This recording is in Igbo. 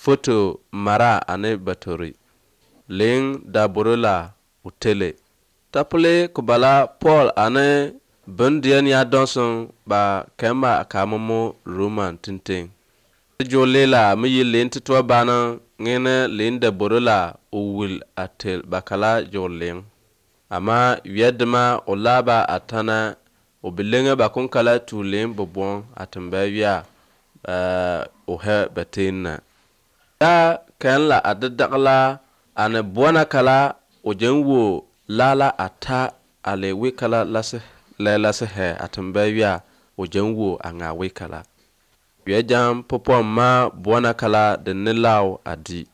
foto mara ane batori ling da borula utele tapule kubala Paul ane bundian ya donson ba kema akamumu Roman tinting jolela mi yilin titwa bana ngene lin da borula uwil atel bakala joling ama yedma olaba atana obilenga bakon kala tulim bobon atambaya ohe batina ya kan la adadakla ane buana kala ojenwo lala ata ale wikala lase he atambaya ojenwo anga wikala yejam popom ma buana kala de nilaw adi